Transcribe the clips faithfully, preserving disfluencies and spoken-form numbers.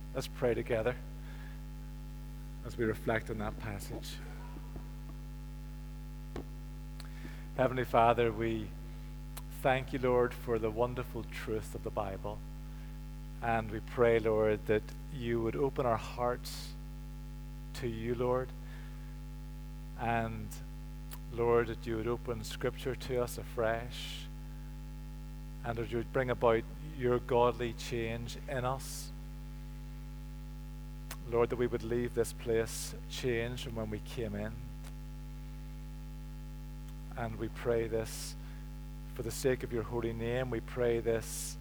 Let's pray together as we reflect on that passage. Heavenly Father, we thank you, Lord, for the wonderful truth of the Bible. And we pray, Lord, that you would open our hearts to you, Lord. And, Lord, that you would open Scripture to us afresh. And that you would bring about your godly change in us. Lord, that we would leave this place changed from when we came in. And we pray this for the sake of your holy name. We pray this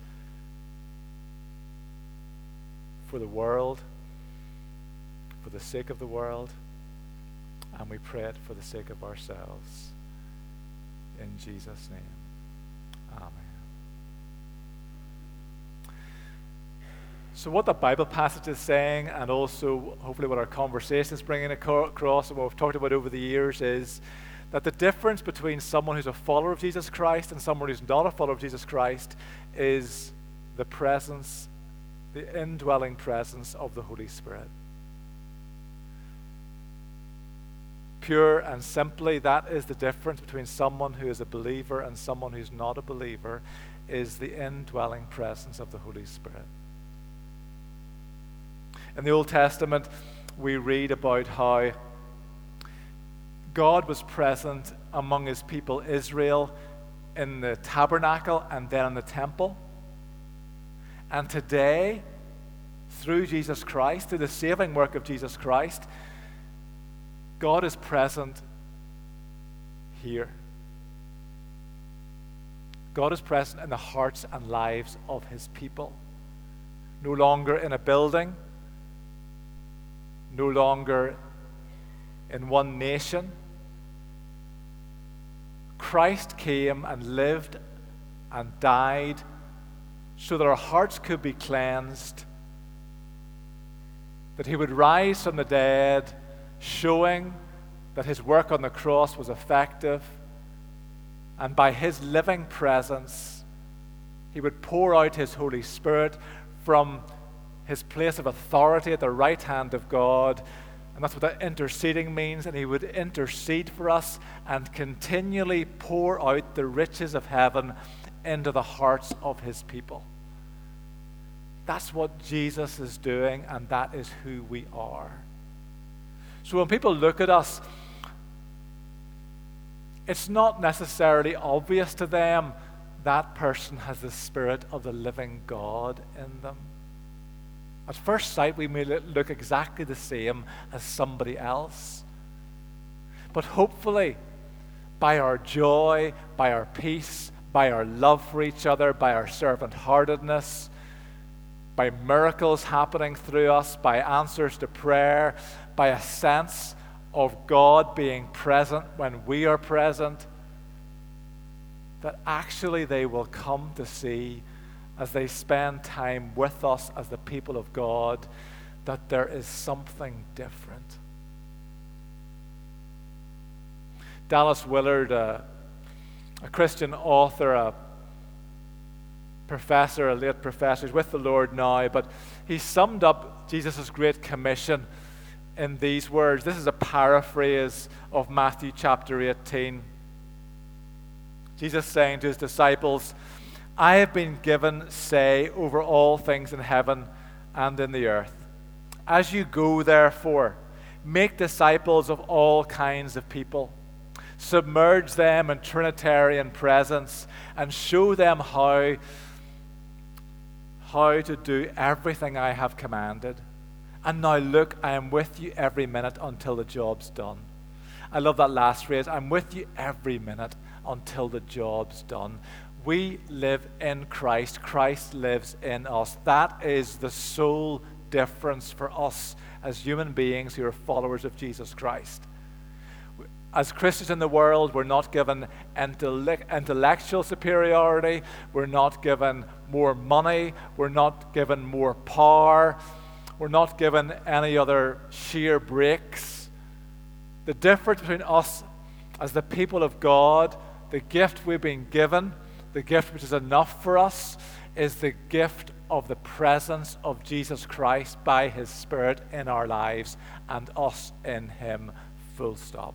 for the world, for the sake of the world, and we pray it for the sake of ourselves. In Jesus' name, amen. So what the Bible passage is saying, and also hopefully what our conversation is bringing across, and what we've talked about over the years, is that the difference between someone who's a follower of Jesus Christ and someone who's not a follower of Jesus Christ is the presence, the indwelling presence of the Holy Spirit. Pure and simply, that is the difference between someone who is a believer and someone who's not a believer, is the indwelling presence of the Holy Spirit. In the Old Testament, we read about how God was present among his people Israel in the tabernacle and then in the temple. And today, through Jesus Christ, through the saving work of Jesus Christ, God is present here. God is present in the hearts and lives of his people. No longer in a building, no longer in one nation. Christ came and lived and died so that our hearts could be cleansed, that he would rise from the dead, showing that his work on the cross was effective, and by his living presence, he would pour out his Holy Spirit from his place of authority at the right hand of God. And that's what that interceding means. And he would intercede for us and continually pour out the riches of heaven into the hearts of his people. That's what Jesus is doing, and that is who we are. So when people look at us, it's not necessarily obvious to them that person has the Spirit of the living God in them. At first sight, we may look exactly the same as somebody else. But hopefully, by our joy, by our peace, by our love for each other, by our servant-heartedness, by miracles happening through us, by answers to prayer, by a sense of God being present when we are present, that actually they will come to see, as they spend time with us as the people of God, that there is something different. Dallas Willard, a, a Christian author, a professor, a late professor, he's with the Lord now, but he summed up Jesus' Great Commission in these words. This is a paraphrase of Matthew chapter eighteen. Jesus saying to his disciples, I have been given say over all things in heaven and in the earth. As you go, therefore, make disciples of all kinds of people. Submerge them in Trinitarian presence and show them how, how to do everything I have commanded. And now look, I am with you every minute until the job's done. I love that last phrase. I'm with you every minute until the job's done. We live in Christ. Christ lives in us. That is the sole difference for us as human beings who are followers of Jesus Christ. As Christians in the world, we're not given intellectual superiority. We're not given more money. We're not given more power. We're not given any other sheer breaks. The difference between us as the people of God, the gift we've been given, the gift which is enough for us, is the gift of the presence of Jesus Christ by his Spirit in our lives and us in him, full stop.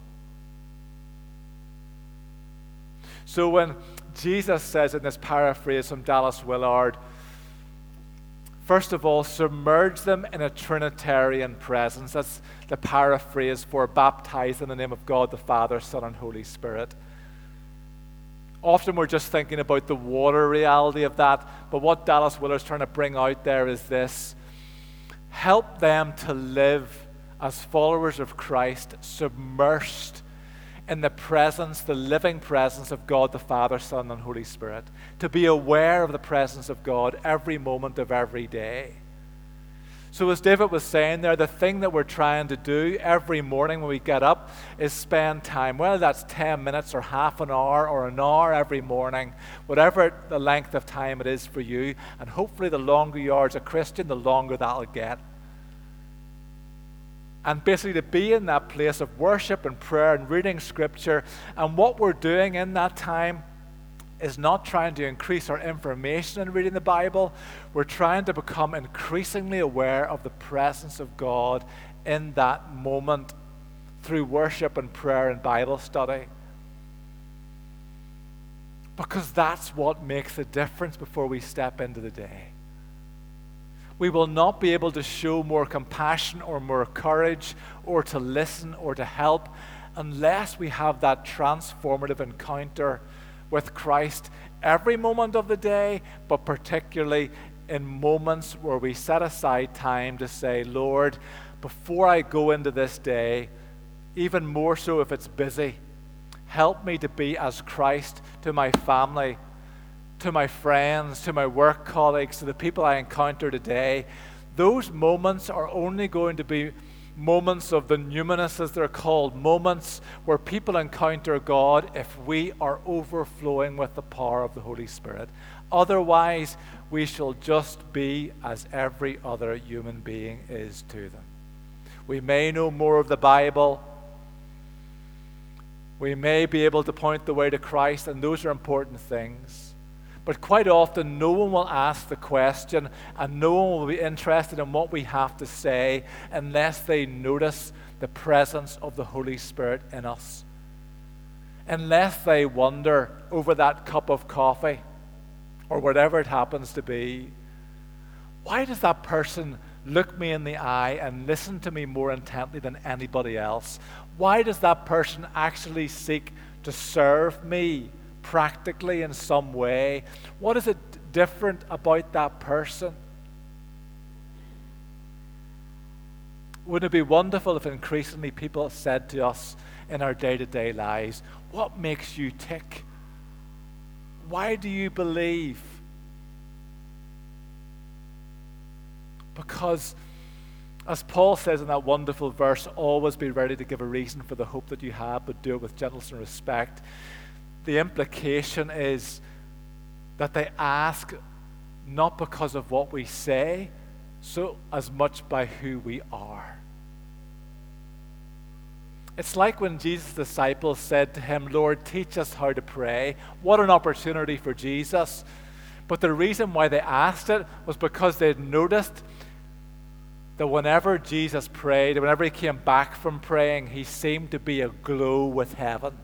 So when Jesus says in this paraphrase from Dallas Willard, first of all, submerge them in a Trinitarian presence. That's the paraphrase for baptize in the name of God, the Father, Son, and Holy Spirit. Often we're just thinking about the water reality of that, but what Dallas Willard's trying to bring out there is this: help them to live as followers of Christ, submersed in the presence, the living presence of God, the Father, Son, and Holy Spirit. To be aware of the presence of God every moment of every day. So as David was saying there, the thing that we're trying to do every morning when we get up is spend time, whether that's ten minutes or half an hour or an hour every morning, whatever the length of time it is for you. And hopefully the longer you are as a Christian, the longer that'll get. And basically to be in that place of worship and prayer and reading Scripture. And what we're doing in that time is not trying to increase our information in reading the Bible. We're trying to become increasingly aware of the presence of God in that moment through worship and prayer and Bible study. Because that's what makes a difference before we step into the day. We will not be able to show more compassion or more courage or to listen or to help unless we have that transformative encounter with Christ every moment of the day, but particularly in moments where we set aside time to say, Lord, before I go into this day, even more so if it's busy, help me to be as Christ to my family, to my friends, to my work colleagues, to the people I encounter today. Those moments are only going to be moments of the numinous, as they're called, moments where people encounter God if we are overflowing with the power of the Holy Spirit. Otherwise, we shall just be as every other human being is to them. We may know more of the Bible. We may be able to point the way to Christ, and those are important things. But quite often, no one will ask the question and no one will be interested in what we have to say unless they notice the presence of the Holy Spirit in us. Unless they wonder over that cup of coffee or whatever it happens to be, why does that person look me in the eye and listen to me more intently than anybody else? Why does that person actually seek to serve me practically in some way? What is it different about that person? Wouldn't it be wonderful if increasingly people said to us in our day-to-day lives, what makes you tick? Why do you believe? Because, as Paul says in that wonderful verse, always be ready to give a reason for the hope that you have, but do it with gentleness and respect. The implication is that they ask not because of what we say, so as much by who we are. It's like when Jesus' disciples said to him, Lord, teach us how to pray. What an opportunity for Jesus. But the reason why they asked it was because they'd noticed that whenever Jesus prayed, whenever he came back from praying, he seemed to be aglow with heaven.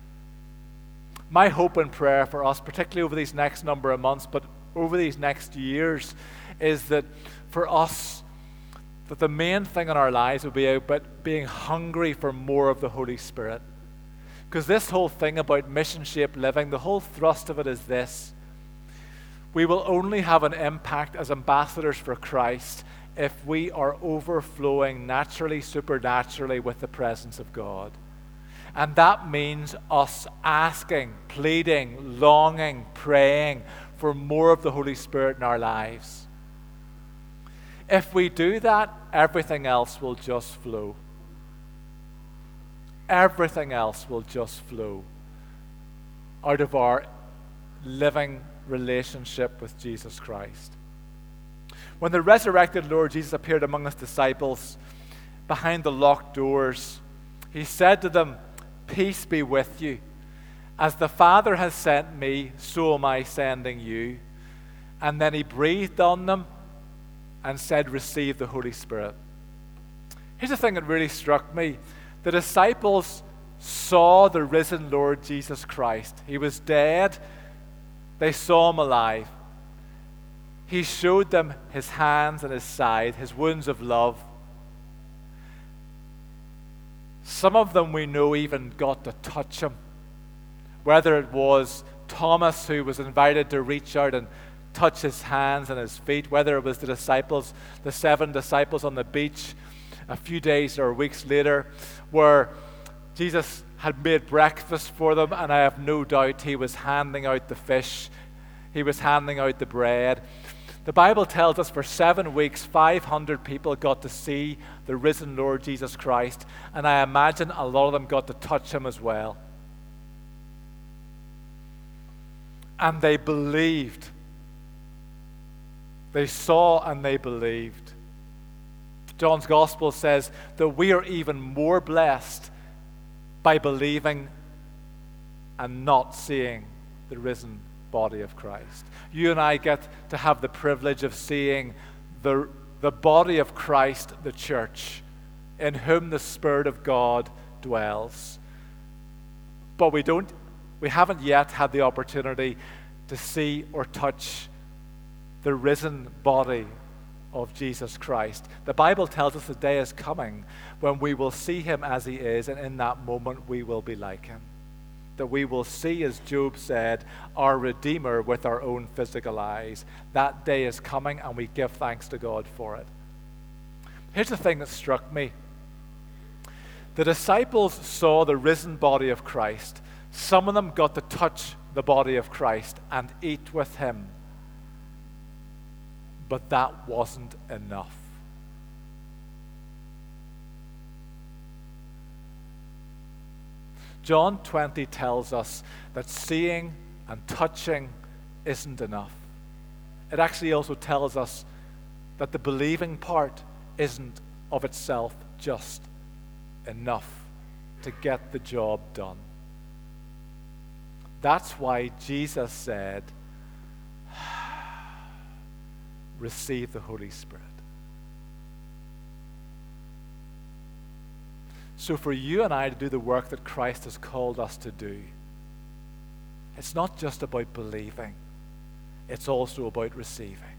My hope and prayer for us, particularly over these next number of months, but over these next years, is that for us, that the main thing in our lives will be about being hungry for more of the Holy Spirit. Because this whole thing about mission-shaped living, the whole thrust of it is this: we will only have an impact as ambassadors for Christ if we are overflowing naturally, supernaturally with the presence of God. And that means us asking, pleading, longing, praying for more of the Holy Spirit in our lives. If we do that, everything else will just flow. Everything else will just flow out of our living relationship with Jesus Christ. When the resurrected Lord Jesus appeared among his disciples behind the locked doors, he said to them, peace be with you. As the Father has sent me, so am I sending you. And then he breathed on them and said, "Receive the Holy Spirit." Here's the thing that really struck me. The disciples saw the risen Lord Jesus Christ. He was dead. They saw him alive. He showed them his hands and his side, his wounds of love. Some of them we know even got to touch him. Whether it was Thomas, who was invited to reach out and touch his hands and his feet, whether it was the disciples, the seven disciples on the beach a few days or weeks later, where Jesus had made breakfast for them, and I have no doubt he was handing out the fish, he was handing out the bread. The Bible tells us for seven weeks, five hundred people got to see the risen Lord Jesus Christ, and I imagine a lot of them got to touch him as well. And they believed. They saw and they believed. John's Gospel says that we are even more blessed by believing and not seeing the risen body of Christ. You and I get to have the privilege of seeing the, the body of Christ, the church, in whom the Spirit of God dwells. But we don't, we haven't yet had the opportunity to see or touch the risen body of Jesus Christ. The Bible tells us the day is coming when we will see him as he is, and in that moment we will be like him. That we will see, as Job said, our Redeemer with our own physical eyes. That day is coming, and we give thanks to God for it. Here's the thing that struck me. The disciples saw the risen body of Christ. Some of them got to touch the body of Christ and eat with him. But that wasn't enough. John twenty tells us that seeing and touching isn't enough. It actually also tells us that the believing part isn't of itself just enough to get the job done. That's why Jesus said, "Receive the Holy Spirit." So for you and I to do the work that Christ has called us to do, it's not just about believing, it's also about receiving.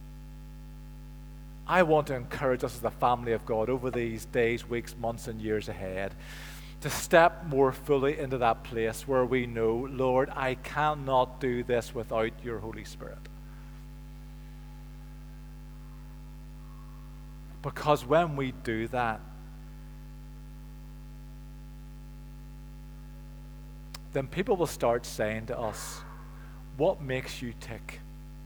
I want to encourage us as the family of God over these days, weeks, months, and years ahead to step more fully into that place where we know, Lord, I cannot do this without your Holy Spirit. Because when we do that, then people will start saying to us, "What makes you tick?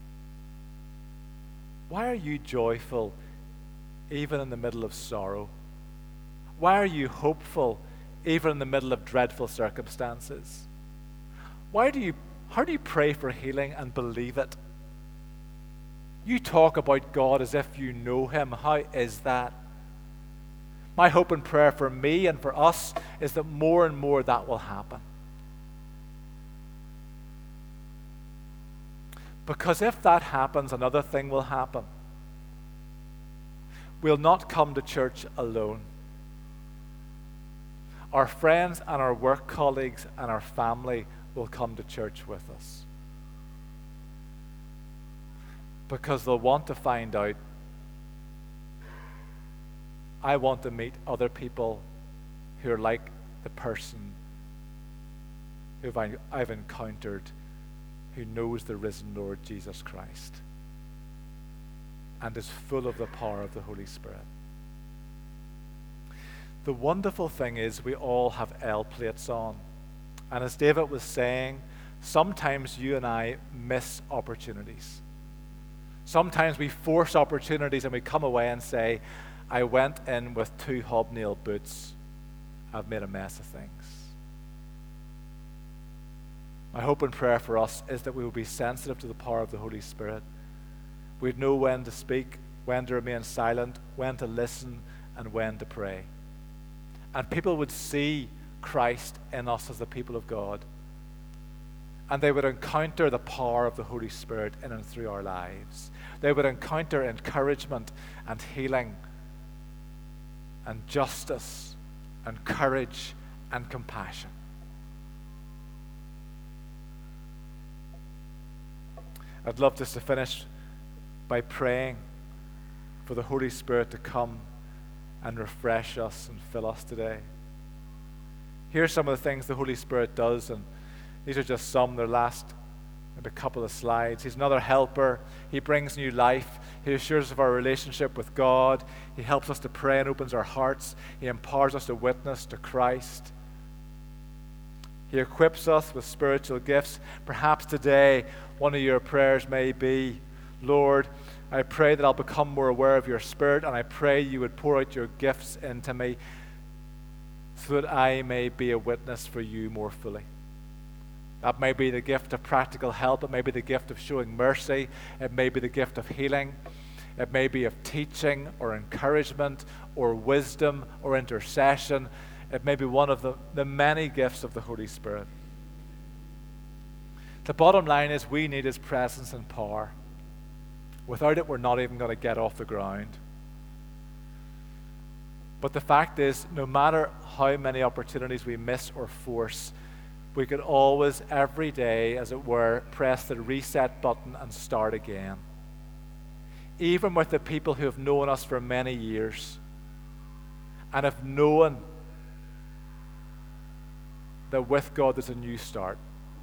Why are you joyful even in the middle of sorrow? Why are you hopeful even in the middle of dreadful circumstances? Why do you, how do you pray for healing and believe it? You talk about God as if you know him. How is that?" My hope and prayer for me and for us is that more and more that will happen. Because if that happens, another thing will happen. We'll not come to church alone. Our friends and our work colleagues and our family will come to church with us. Because they'll want to find out, I want to meet other people who are like the person who I've encountered, who knows the risen Lord Jesus Christ and is full of the power of the Holy Spirit. The wonderful thing is we all have L plates on. And as David was saying, sometimes you and I miss opportunities. Sometimes we force opportunities and we come away and say, I went in with two hobnail boots. I've made a mess of things. My hope and prayer for us is that we will be sensitive to the power of the Holy Spirit. We'd know when to speak, when to remain silent, when to listen, and when to pray. And people would see Christ in us as the people of God. and they would encounter the power of the Holy Spirit in and through our lives. They would encounter encouragement and healing and justice and courage and compassion. I'd love just to finish by praying for the Holy Spirit to come and refresh us and fill us today. Here's some of the things the Holy Spirit does, and these are just some. They're last maybe a couple of slides. He's another helper. He brings new life. He assures us of our relationship with God. He helps us to pray and opens our hearts. He empowers us to witness to Christ. He equips us with spiritual gifts. Perhaps today, one of your prayers may be, Lord, I pray that I'll become more aware of your Spirit, and I pray you would pour out your gifts into me so that I may be a witness for you more fully. That may be the gift of practical help. It may be the gift of showing mercy. It may be the gift of healing. It may be of teaching or encouragement or wisdom or intercession. It may be one of the, the many gifts of the Holy Spirit. The bottom line is we need His presence and power. Without it, we're not even going to get off the ground. But the fact is, no matter how many opportunities we miss or force, we could always, every day, as it were, press the reset button and start again. Even with the people who have known us for many years and have known that with God there's a new start.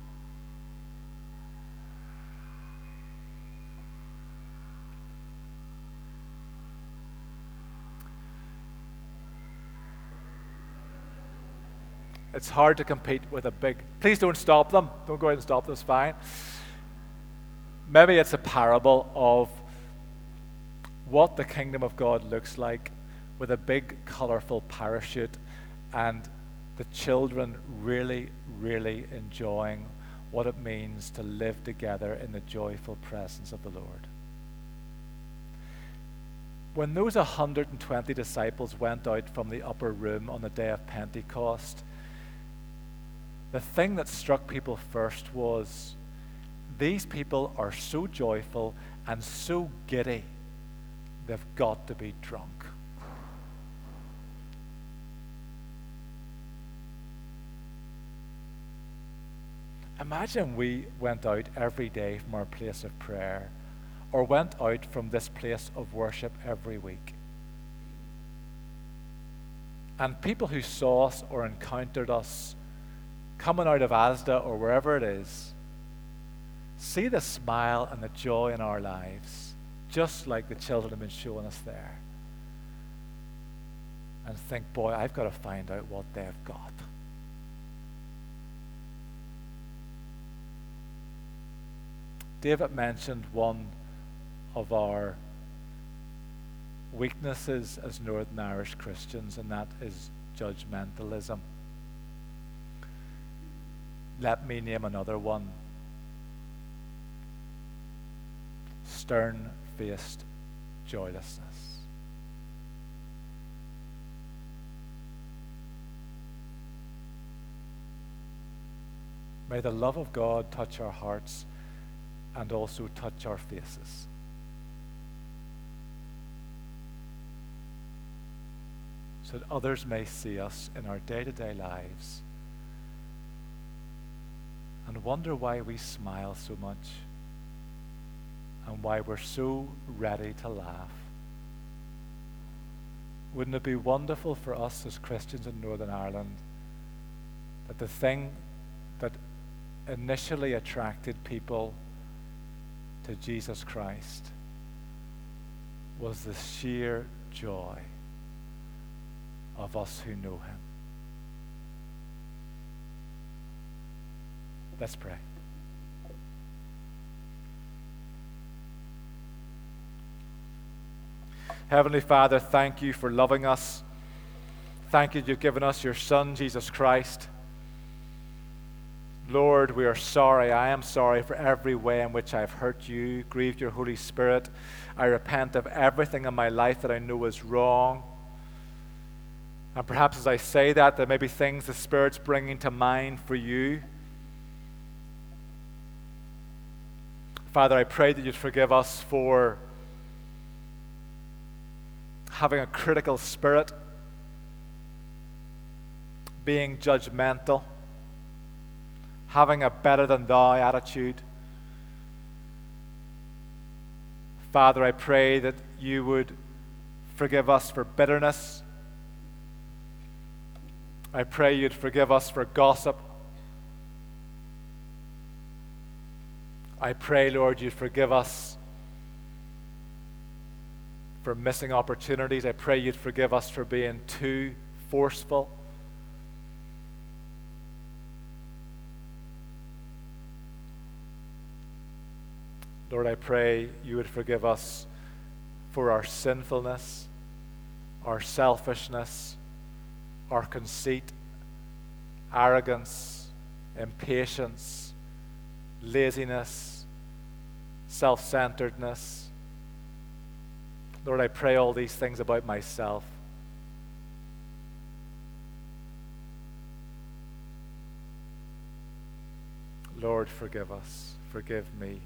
It's hard to compete with a big... Please don't stop them. Don't go ahead and stop them. It's fine. Maybe it's a parable of what the kingdom of God looks like with a big, colorful parachute and the children really, really enjoying what it means to live together in the joyful presence of the Lord. When those one hundred twenty disciples went out from the upper room on the day of Pentecost, the thing that struck people first was, these people are so joyful and so giddy, they've got to be drunk. Imagine we went out every day from our place of prayer, or went out from this place of worship every week. And people who saw us or encountered us coming out of Asda or wherever it is, see the smile and the joy in our lives, just like the children have been showing us there, and think, boy, I've got to find out what they've got. David mentioned one of our weaknesses as Northern Irish Christians, and that is judgmentalism. Let me name another one. Stern-faced joylessness. May the love of God touch our hearts and also touch our faces. So that others may see us in our day-to-day lives and wonder why we smile so much and why we're so ready to laugh. Wouldn't it be wonderful for us as Christians in Northern Ireland that the thing that initially attracted people to Jesus Christ was the sheer joy of us who know Him? Let's pray. Heavenly Father, thank you for loving us. Thank you that you've given us your Son, Jesus Christ. Lord, we are sorry. I am sorry for every way in which I've hurt you, grieved your Holy Spirit. I repent of everything in my life that I know is wrong. And perhaps as I say that, there may be things the Spirit's bringing to mind for you. Father, I pray that you'd forgive us for having a critical spirit, being judgmental, having a better than thou attitude. Father, I pray that you would forgive us for bitterness. I pray you'd forgive us for gossip. I pray, Lord, you'd forgive us for missing opportunities. I pray you'd forgive us for being too forceful. Lord, I pray you would forgive us for our sinfulness, our selfishness, our conceit, arrogance, impatience, laziness, self-centeredness. Lord, I pray all these things about myself. Lord, forgive us. Forgive me.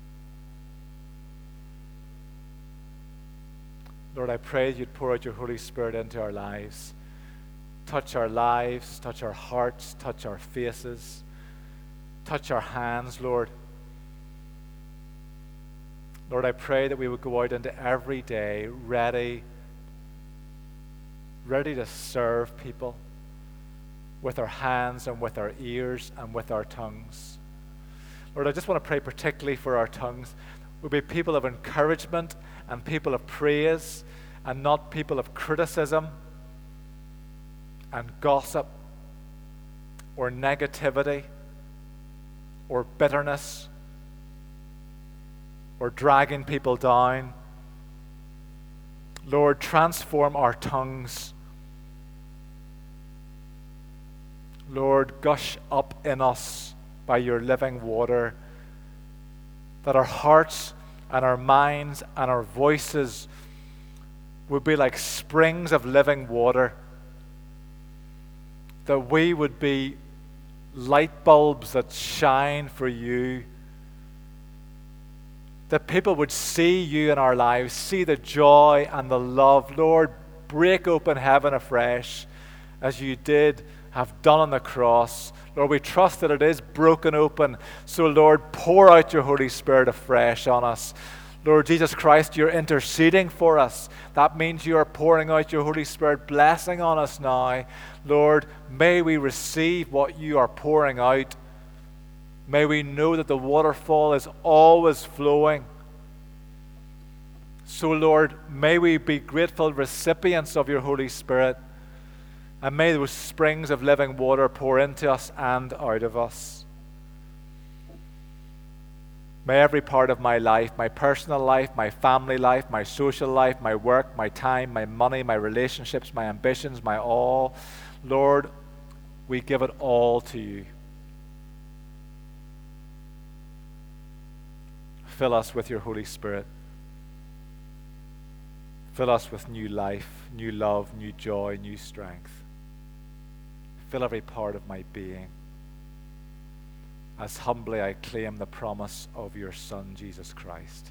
Lord, I pray you'd pour out your Holy Spirit into our lives. Touch our lives, touch our hearts, touch our faces, touch our hands, Lord. Lord, I pray that we would go out into every day ready, ready to serve people with our hands and with our ears and with our tongues. Lord, I just want to pray particularly for our tongues. We'll be people of encouragement and people of praise and not people of criticism and gossip or negativity or bitterness or dragging people down. Lord, transform our tongues. Lord, gush up in us by your living water, that our hearts and our minds and our voices would be like springs of living water, that we would be light bulbs that shine for you, that people would see you in our lives, see the joy and the love. Lord, break open heaven afresh as you did have done on the cross. Lord, we trust that it is broken open. So, Lord, pour out your Holy Spirit afresh on us. Lord Jesus Christ, you're interceding for us. That means you are pouring out your Holy Spirit blessing on us now. Lord, may we receive what you are pouring out. May we know that the waterfall is always flowing. So, Lord, may we be grateful recipients of your Holy Spirit. And may those springs of living water pour into us and out of us. May every part of my life, my personal life, my family life, my social life, my work, my time, my money, my relationships, my ambitions, my all, Lord, we give it all to you. Fill us with your Holy Spirit. Fill us with new life, new love, new joy, new strength. Fill every part of my being. As humbly I claim the promise of your Son, Jesus Christ.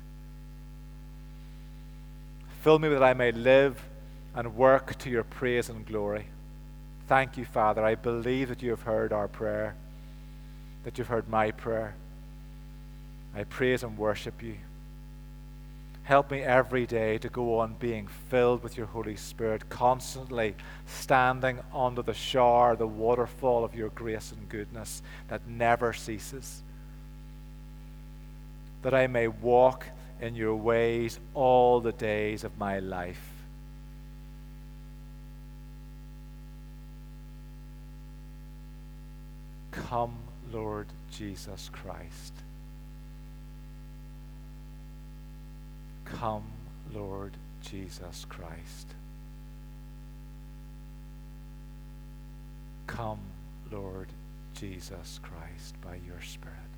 Fill me that I may live and work to your praise and glory. Thank you, Father. I believe that you have heard our prayer, that you've heard my prayer. I praise and worship you. Help me every day to go on being filled with your Holy Spirit, constantly standing under the shower, the waterfall of your grace and goodness that never ceases. That I may walk in your ways all the days of my life. Come, Lord Jesus Christ. Come, Lord Jesus Christ. Come, Lord Jesus Christ, by your Spirit.